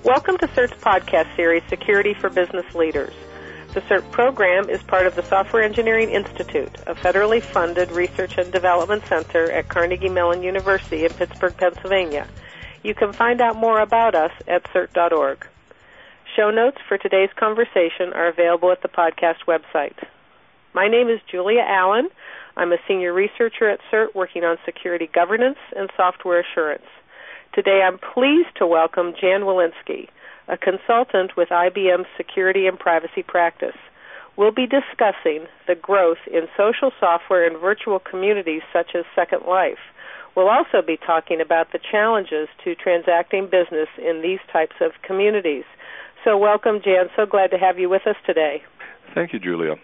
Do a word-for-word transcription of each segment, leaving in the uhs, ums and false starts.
Welcome to CERT's podcast series, Security for Business Leaders. The CERT program is part of the Software Engineering Institute, a federally funded research and development center at Carnegie Mellon University in Pittsburgh, Pennsylvania. You can find out more about us at cert dot org. Show notes for today's conversation are available at the podcast website. My name is Julia Allen. I'm a senior researcher at CERT working on security governance and software assurance. Today I'm pleased to welcome Jan Walensky, a consultant with I B M's Security and Privacy Practice. We'll be discussing the growth in social software and virtual communities such as Second Life. We'll also be talking about the challenges to transacting business in these types of communities. So welcome, Jan. So glad to have you with us today. Thank you, Julia.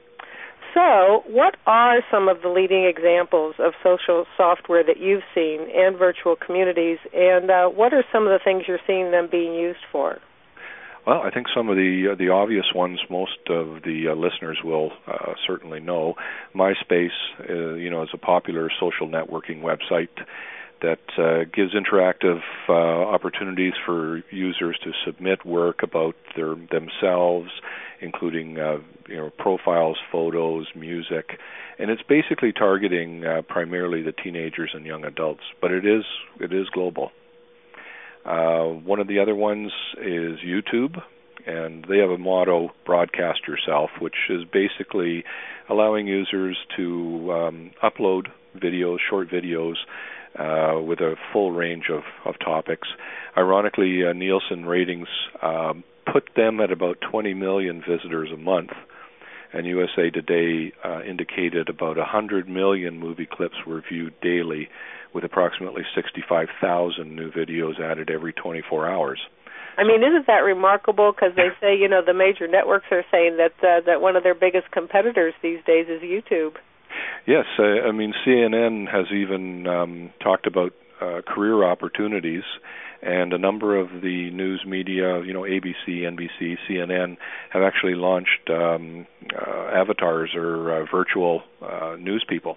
So what are some of the leading examples of social software that you've seen and virtual communities, and uh, what are some of the things you're seeing them being used for? Well, I think some of the uh, the obvious ones most of the uh, listeners will uh, certainly know. MySpace, uh, you know, is a popular social networking website that uh, gives interactive uh, opportunities for users to submit work about their themselves, including uh, you know profiles, photos, music, and it's basically targeting uh, primarily the teenagers and young adults. But it is it is global. Uh, one of the other ones is YouTube, and they have a motto, broadcast yourself, which is basically allowing users to um, upload videos, short videos, uh, with a full range of, of topics. Ironically, uh, Nielsen ratings um, put them at about twenty million visitors a month, and U S A Today uh, indicated about one hundred million movie clips were viewed daily, with approximately sixty-five thousand new videos added every twenty-four hours. I mean, isn't that remarkable? Because they say, you know, the major networks are saying that uh, that one of their biggest competitors these days is YouTube. Yes, uh, I mean, C N N has even um, talked about uh, career opportunities, and a number of the news media, you know, A B C, N B C, C N N, have actually launched um, uh, avatars or uh, virtual uh, news people.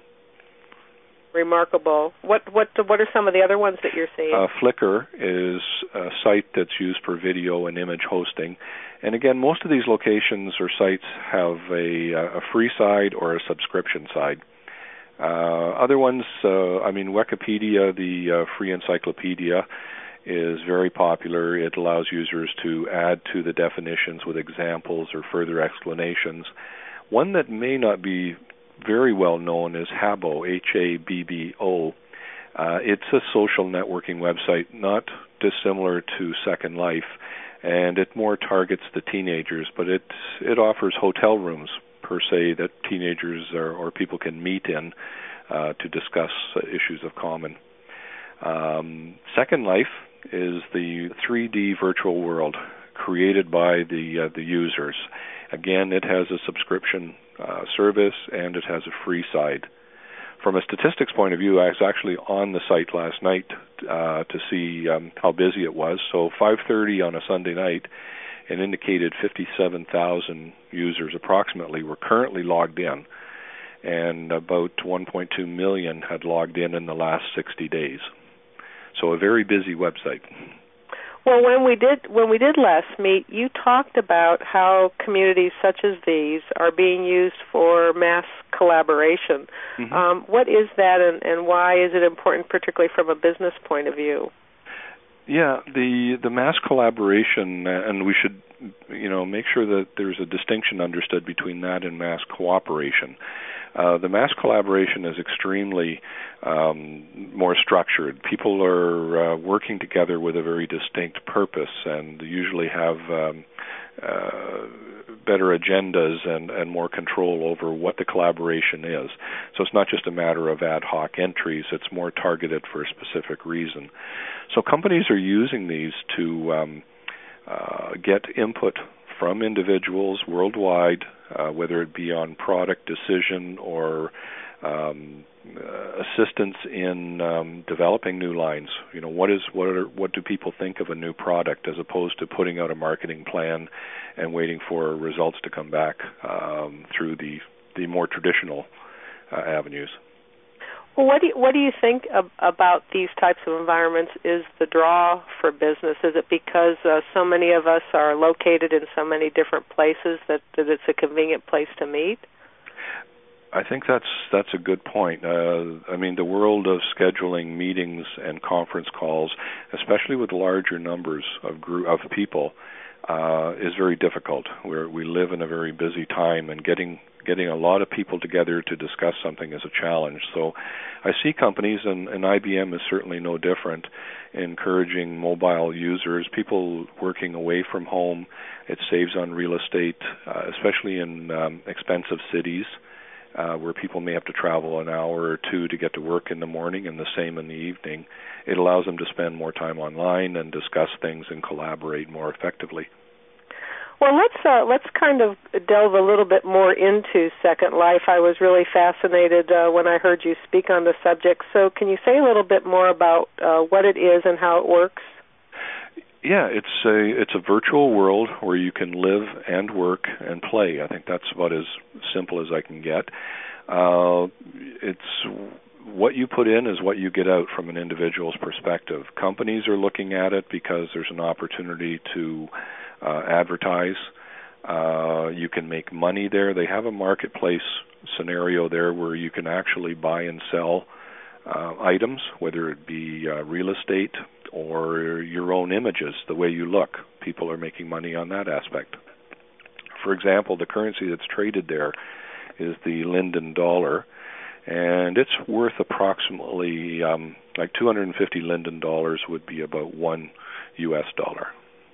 Remarkable. What what what are some of the other ones that you're seeing? Uh, Flickr is a site that's used for video and image hosting. And again, most of these locations or sites have a, a free side or a subscription side. Uh, other ones, uh, I mean, Wikipedia, the uh, free encyclopedia, is very popular. It allows users to add to the definitions with examples or further explanations. One that may not be very well known is Habbo, H A B B O. Uh, it's a social networking website not dissimilar to Second Life, and it more targets the teenagers, but it it offers hotel rooms, per se, that teenagers or, or people can meet in uh, to discuss uh, issues of common. Um, Second Life is the three D virtual world created by the uh, the users. Again, it has a subscription uh, service, and it has a free side. From a statistics point of view, I was actually on the site last night uh, to see um, how busy it was. So five thirty on a Sunday night, it indicated fifty-seven thousand users approximately were currently logged in, and about one point two million had logged in in the last sixty days. So a very busy website. Well, when we did when we did last meet, you talked about how communities such as these are being used for mass collaboration. Mm-hmm. Um, what is that, and, and why is it important, particularly from a business point of view? Yeah, the the mass collaboration, and we should, you know, make sure that there's a distinction understood between that and mass cooperation. Uh, the mass collaboration is extremely um, more structured. People are uh, working together with a very distinct purpose, and usually have um, uh, better agendas and, and more control over what the collaboration is. So it's not just a matter of ad hoc entries, it's more targeted for a specific reason. So companies are using these to um, uh, get input from individuals worldwide, uh, whether it be on product decision or um, uh, assistance in um, developing new lines. You know, what is what are what do people think of a new product, as opposed to putting out a marketing plan and waiting for results to come back um, through the the more traditional uh, avenues. Well, what do you, what do you think ab- about these types of environments is the draw for business? Is it because uh, so many of us are located in so many different places that, that it's a convenient place to meet? I think that's that's a good point. Uh, I mean, the world of scheduling meetings and conference calls, especially with larger numbers of group of people, uh, is very difficult. We're, we live in a very busy time, and getting getting a lot of people together to discuss something is a challenge. So I see companies, and, and I B M is certainly no different, encouraging mobile users, people working away from home. It saves on real estate, uh, especially in um, expensive cities, Uh, where people may have to travel an hour or two to get to work in the morning and the same in the evening. It allows them to spend more time online and discuss things and collaborate more effectively. Well, let's uh, let's kind of delve a little bit more into Second Life. I was really fascinated uh, when I heard you speak on the subject. So can you say a little bit more about uh, what it is and how it works? Yeah, it's a it's a virtual world where you can live and work and play. I think that's about as simple as I can get. Uh, it's what you put in is what you get out from an individual's perspective. Companies are looking at it because there's an opportunity to uh, advertise. Uh, you can make money there. They have a marketplace scenario there where you can actually buy and sell uh, items, whether it be uh, real estate or your own images, the way you look. People are making money on that aspect. For example, the currency that's traded there is the Linden dollar, and it's worth approximately, um, like two hundred fifty Linden dollars would be about one U S dollar.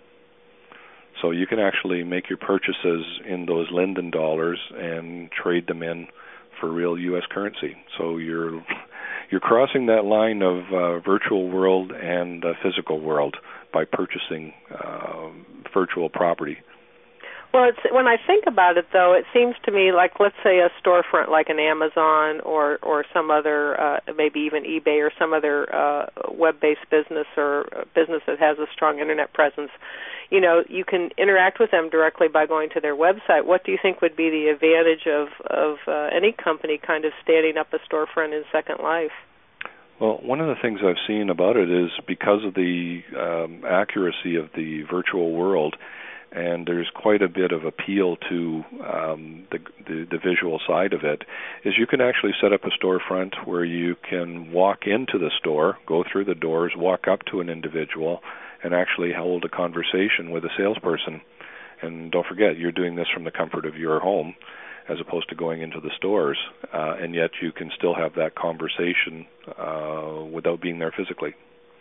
So you can actually make your purchases in those Linden dollars and trade them in for real U S currency. So you're You're crossing that line of uh, virtual world and uh, physical world by purchasing uh, virtual property. Well, it's, when I think about it, though, it seems to me like, let's say, a storefront like an Amazon or, or some other, uh, maybe even eBay or some other uh, web-based business or business that has a strong Internet presence. You know, you can interact with them directly by going to their website. What do you think would be the advantage of, of uh, any company kind of standing up a storefront in Second Life? Well, one of the things I've seen about it is because of the um, accuracy of the virtual world, and there's quite a bit of appeal to um, the, the, the visual side of it, is you can actually set up a storefront where you can walk into the store, go through the doors, walk up to an individual, and actually hold a conversation with a salesperson. And don't forget, you're doing this from the comfort of your home as opposed to going into the stores, uh, and yet you can still have that conversation uh, without being there physically.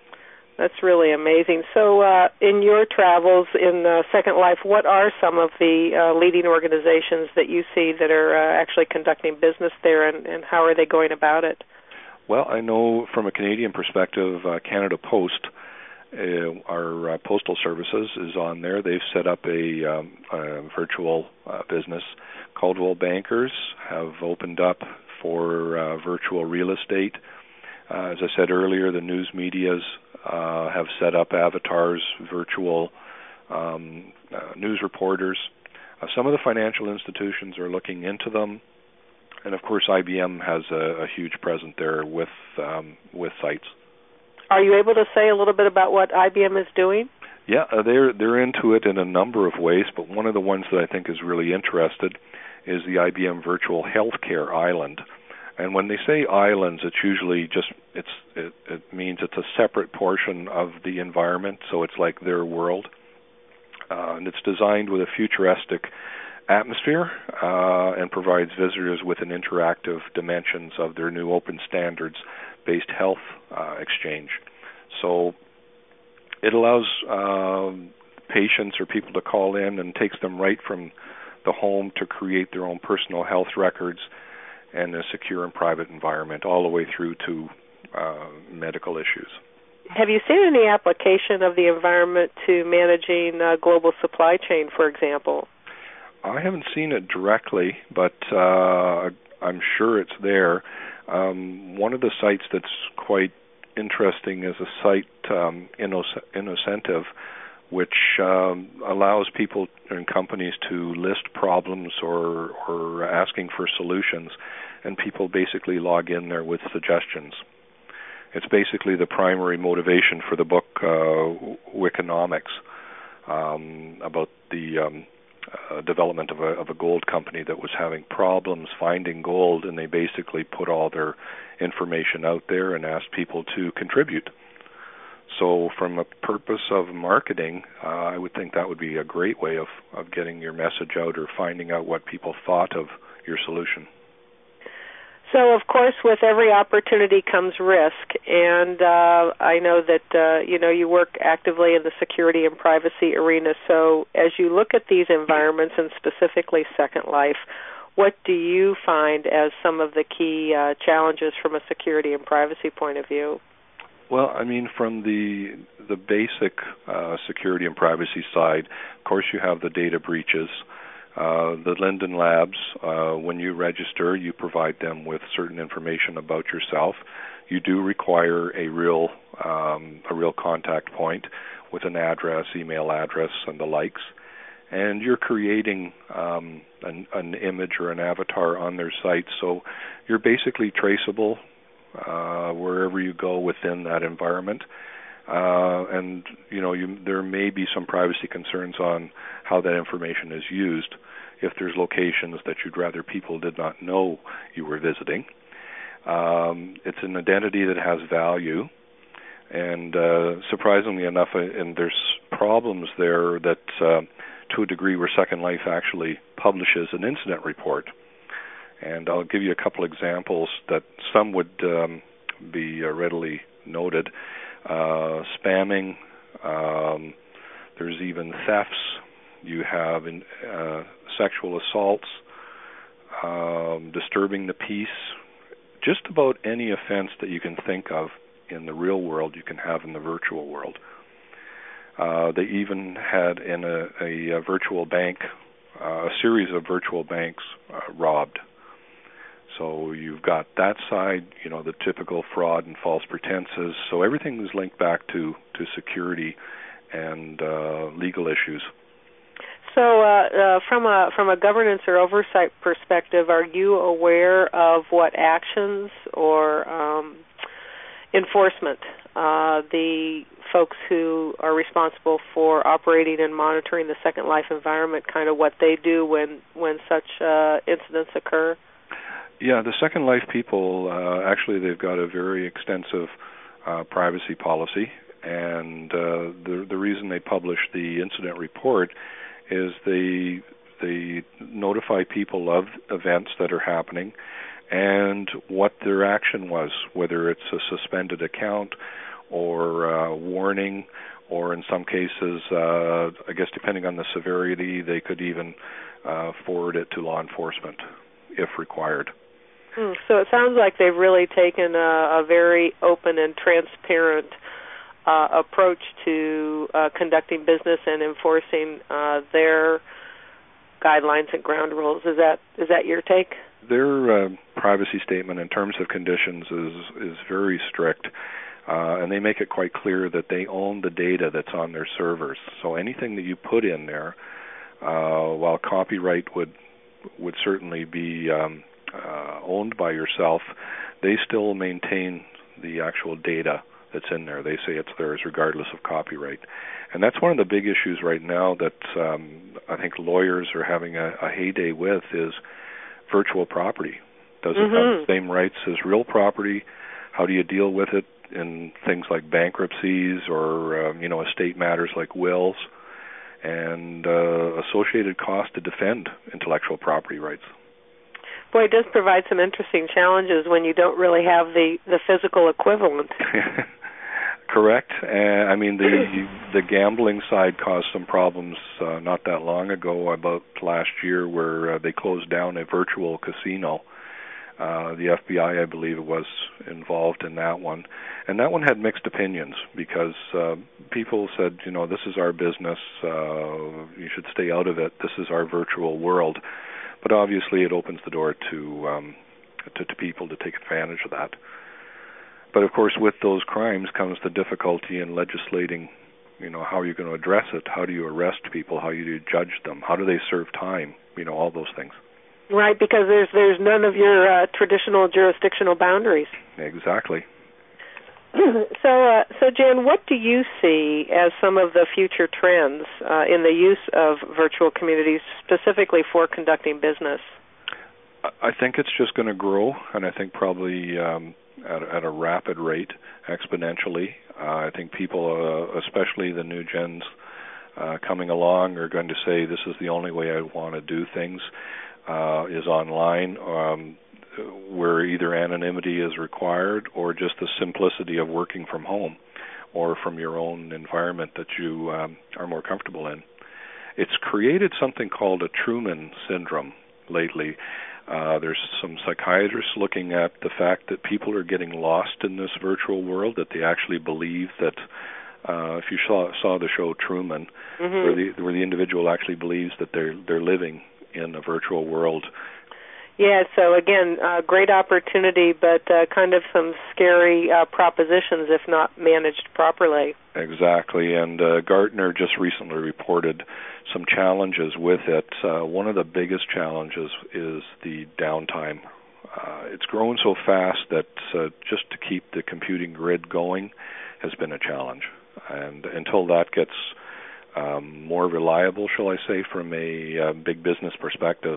That's really amazing. So uh, in your travels in uh, Second Life, what are some of the uh, leading organizations that you see that are uh, actually conducting business there, and, and how are they going about it? Well, I know from a Canadian perspective, uh, Canada Post, uh, our uh, postal services, is on there. They've set up a, um, a virtual uh, business. Coldwell Bankers have opened up for uh, virtual real estate. Uh, as I said earlier, the news medias uh, have set up avatars, virtual um, uh, news reporters. Uh, some of the financial institutions are looking into them, and of course, I B M has a, a huge presence there with um, with sites. Are you able to say a little bit about what I B M is doing? Yeah, uh, they're they're into it in a number of ways, but one of the ones that I think is really interested is the I B M Virtual Healthcare Island. And when they say islands, it's usually just it's it, it means it's a separate portion of the environment, so it's like their world, uh, and it's designed with a futuristic atmosphere uh, and provides visitors with an interactive dimensions of their new open standards-based health uh, exchange. So it allows uh, patients or people to call in and takes them right from the home to create their own personal health records and a secure and private environment, all the way through to uh, medical issues. Have you seen any application of the environment to managing uh, global supply chain, for example? I haven't seen it directly, but uh, I'm sure it's there. Um, one of the sites that's quite interesting is a site, um, Innocentive, which um, allows people and companies to list problems or, or asking for solutions, and people basically log in there with suggestions. It's basically the primary motivation for the book uh, Wikinomics, um, about the um, uh, development of a, of a gold company that was having problems finding gold, and they basically put all their information out there and asked people to contribute. So from a purpose of marketing, uh, I would think that would be a great way of, of getting your message out or finding out what people thought of your solution. So, of course, with every opportunity comes risk, and uh, I know that uh, you know you work actively in the security and privacy arena. So, as you look at these environments, and specifically Second Life, what do you find as some of the key uh, challenges from a security and privacy point of view? Well, I mean, from the the basic uh, security and privacy side, of course, you have the data breaches. Uh, the Linden Labs, uh, when you register, you provide them with certain information about yourself. You do require a real um, a real contact point with an address, email address, and the likes. And you're creating um, an, an image or an avatar on their site, so you're basically traceable uh, wherever you go within that environment. Uh, and, you know, you, there may be some privacy concerns on how that information is used if there's locations that you'd rather people did not know you were visiting. Um, it's an identity that has value, and uh, surprisingly enough, uh, and there's problems there that, uh, to a degree, where Second Life actually publishes an incident report. And I'll give you a couple examples that some would um, be uh, readily noted. Uh, spamming, um, there's even thefts, you have in, uh, sexual assaults, um, disturbing the peace, just about any offense that you can think of in the real world you can have in the virtual world. Uh, they even had in a, a, a virtual bank, uh, a series of virtual banks uh, robbed. So you've got that side, you know, the typical fraud and false pretenses. So everything is linked back to, to security and uh, legal issues. So uh, uh, from a from a governance or oversight perspective, are you aware of what actions or um, enforcement uh, the folks who are responsible for operating and monitoring the Second Life environment, kind of what they do when, when such uh, incidents occur? Yeah, the Second Life people, uh, actually they've got a very extensive uh, privacy policy, and uh, the the reason they publish the incident report is they they notify people of events that are happening and what their action was, whether it's a suspended account or uh, warning, or in some cases, uh, I guess depending on the severity, they could even uh, forward it to law enforcement if required. Hmm. So it sounds like they've really taken a, a very open and transparent uh, approach to uh, conducting business and enforcing uh, their guidelines and ground rules. Is that is that your take? Their uh, privacy statement in terms of conditions is is very strict, uh, and they make it quite clear that they own the data that's on their servers. So anything that you put in there, uh, while copyright would would certainly be um, uh, owned by yourself, they still maintain the actual data that's in there. They say it's theirs regardless of copyright. And that's one of the big issues right now that um, I think lawyers are having a, a heyday with is virtual property. Does it mm-hmm. have the same rights as real property? How do you deal with it in things like bankruptcies or um, you know, estate matters like wills, and uh, associated costs to defend intellectual property rights? Boy, it does provide some interesting challenges when you don't really have the, the physical equivalent. Correct. Uh, I mean, the the gambling side caused some problems uh, not that long ago, about last year, where uh, they closed down a virtual casino. Uh, the F B I, I believe it was, involved in that one. And that one had mixed opinions because uh, people said, you know, this is our business. Uh, you should stay out of it. This is our virtual world. But obviously it opens the door to, um, to to people to take advantage of that. But of course, with those crimes comes the difficulty in legislating You know, how are you going to address it? How do you arrest people? How do you judge them? How do they serve time? You know, all those things. Right, because there's there's none of your uh, traditional jurisdictional boundaries. Exactly. So, uh, so Jan, what do you see as some of the future trends uh, in the use of virtual communities, specifically for conducting business? I think it's just going to grow, and I think probably um, at, at a rapid rate, exponentially. Uh, I think people, uh, especially the new gens uh, coming along, are going to say this is the only way I want to do things, uh, is online, um, where either anonymity is required or just the simplicity of working from home or from your own environment that you um, are more comfortable in. It's created something called a Truman syndrome lately. Uh, there's some psychiatrists looking at the fact that people are getting lost in this virtual world, that they actually believe that uh, if you saw, saw the show Truman, mm-hmm. where the where the individual actually believes that they're they're living in a virtual world. Yeah, so again, uh, great opportunity, but uh, kind of some scary uh, propositions if not managed properly. Exactly, and uh, Gartner just recently reported some challenges with it. Uh, one of the biggest challenges is the downtime. Uh, it's grown so fast that uh, just to keep the computing grid going has been a challenge. And until that gets um, more reliable, shall I say, from a uh, big business perspective,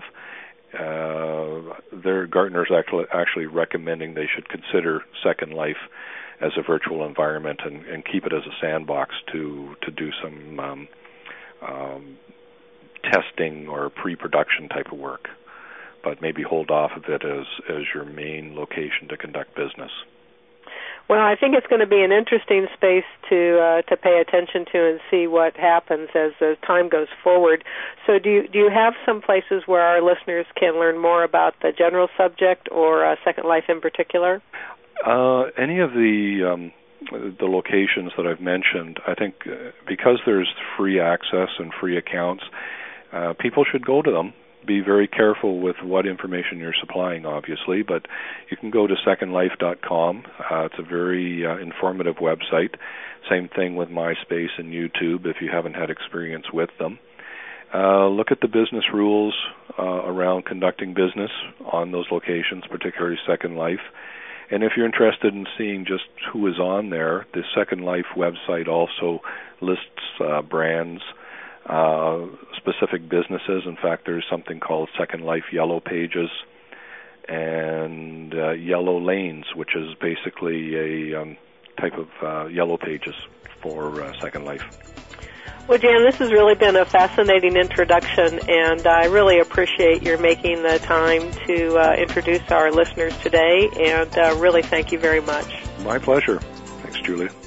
uh, their Gartner's actually, actually recommending they should consider Second Life as a virtual environment and, and keep it as a sandbox to to do some um, um, testing or pre-production type of work, but maybe hold off of it as, as your main location to conduct business. Well, I think it's going to be an interesting space to uh, to pay attention to and see what happens as the time goes forward. So do you, do you have some places where our listeners can learn more about the general subject or uh, Second Life in particular? Uh, any of the um, the locations that I've mentioned, I think uh, because there's free access and free accounts, uh, people should go to them. Be very careful with what information you're supplying, obviously, but you can go to second life dot com. Uh, it's a very uh, informative website. Same thing with MySpace and YouTube if you haven't had experience with them. Uh, look at the business rules uh, around conducting business on those locations, particularly Second Life. And if you're interested in seeing just who is on there, the Second Life website also lists uh, brands, uh, specific businesses. In fact, there's something called Second Life Yellow Pages and uh, Yellow Lanes, which is basically a um, type of uh, Yellow Pages for uh, Second Life. Well, Jan, this has really been a fascinating introduction, and I really appreciate your making the time to uh, introduce our listeners today, and uh, really thank you very much. My pleasure. Thanks, Julia.